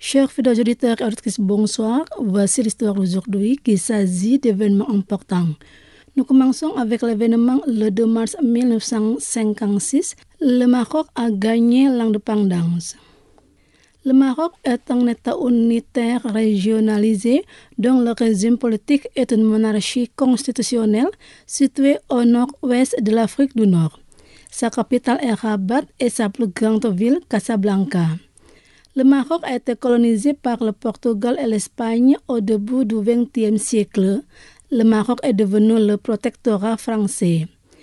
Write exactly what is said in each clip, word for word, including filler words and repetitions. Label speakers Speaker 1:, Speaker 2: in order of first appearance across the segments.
Speaker 1: Chers fidèles auditeurs et auditrices, bonsoir. Voici l'histoire d'aujourd'hui qui s'agit d'événements importants. Nous commençons avec l'événement le deux mars mille neuf cent cinquante-six. Le Maroc a gagné l'indépendance. Le Maroc est un État unitaire régionalisé dont le régime politique est une monarchie constitutionnelle située au nord-ouest de l'Afrique du Nord. Sa capitale est Rabat et sa plus grande ville Casablanca. Le Maroc a été colonisé par le Portugal et l'Espagne au début du vingtième siècle. Le Maroc est devenu le protectorat français.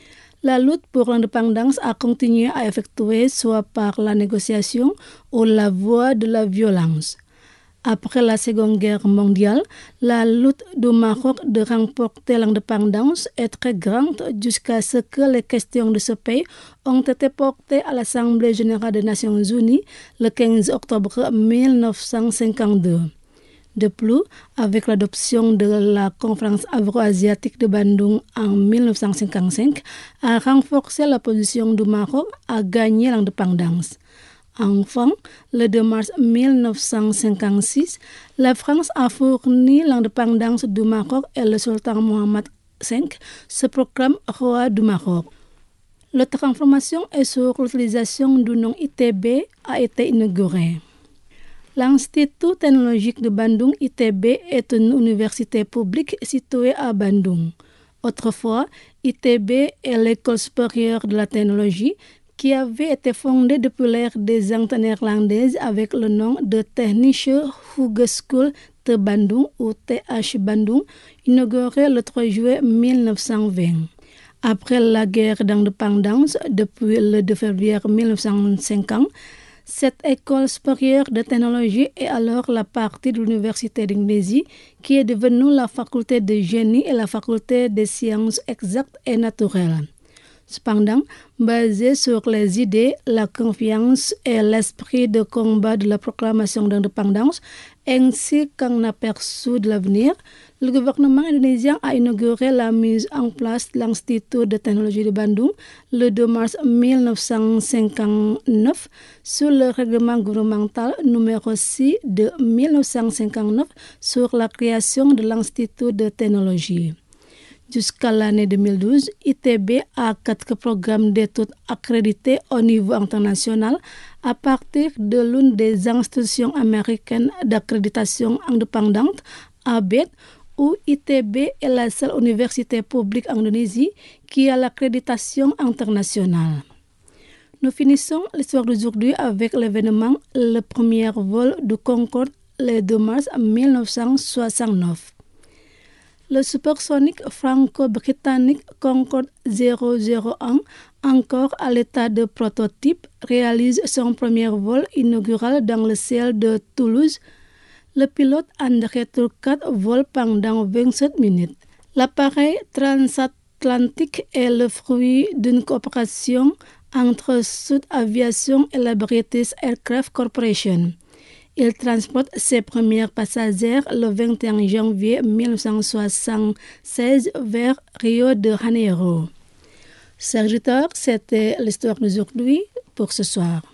Speaker 1: La lutte pour l'indépendance a continué à effectuer soit par la négociation ou la voie de la violence. Après la Seconde Guerre mondiale, la lutte du Maroc de remporter l'indépendance est très grande jusqu'à ce que les questions de ce pays ont été portées à l'Assemblée générale des Nations unies le quinze octobre mille neuf cent cinquante-deux. De plus, avec l'adoption de la conférence afro-asiatique de Bandung en mille neuf cent cinquante-cinq, a renforcé la position du Maroc à gagner l'indépendance. Enfin, le deux mars mille neuf cent cinquante-six, la France a fourni l'indépendance du Maroc et le sultan Mohammed cinq se proclame roi du Maroc. La transformation et sur l'utilisation du nom I T B a été inaugurée. L'Institut technologique de Bandung I T B est une université publique située à Bandung. Autrefois, I T B est l'école supérieure de la technologie qui avait été fondée depuis l'ère des Antilles néerlandaises avec le nom de Technische Hogeschool te Bandung ou T H Bandung, inaugurée le trois juillet mille neuf cent vingt. Après la guerre d'indépendance, depuis le deux février mille neuf cent cinquante, cette école supérieure de technologie est alors la partie de l'université d'Indonésie qui est devenue la faculté de génie et la faculté des sciences exactes et naturelles. Cependant, basée sur les idées, la confiance et l'esprit de combat de la proclamation d'indépendance, ainsi qu'un aperçu de l'avenir, le gouvernement indonésien a inauguré la mise en place de l'Institut de technologie de Bandung le deux mars mille neuf cent cinquante-neuf sur le règlement gouvernemental numéro six de mille neuf cent cinquante-neuf sur la création de l'Institut de technologie. Jusqu'à l'année deux mille douze, I T B a quatre programmes d'études accrédités au niveau international à partir de l'une des institutions américaines d'accréditation indépendante, A B E T, où I T B est la seule université publique en Indonésie qui a l'accréditation internationale. Nous finissons l'histoire d'aujourd'hui avec l'événement le premier vol du Concorde le deux mars mille neuf cent soixante-neuf. Le supersonique franco-britannique Concorde zéro zéro un, encore à l'état de prototype, réalise son premier vol inaugural dans le ciel de Toulouse. Le pilote André Turcat vole pendant vingt-sept minutes. L'appareil transatlantique est le fruit d'une coopération entre Sud Aviation et la British Aircraft Corporation. Il transporte ses premiers passagers le vingt et un janvier mille neuf cent soixante-seize vers Rio de Janeiro. Chers auditeurs, c'était l'histoire d'aujourd'hui pour ce soir.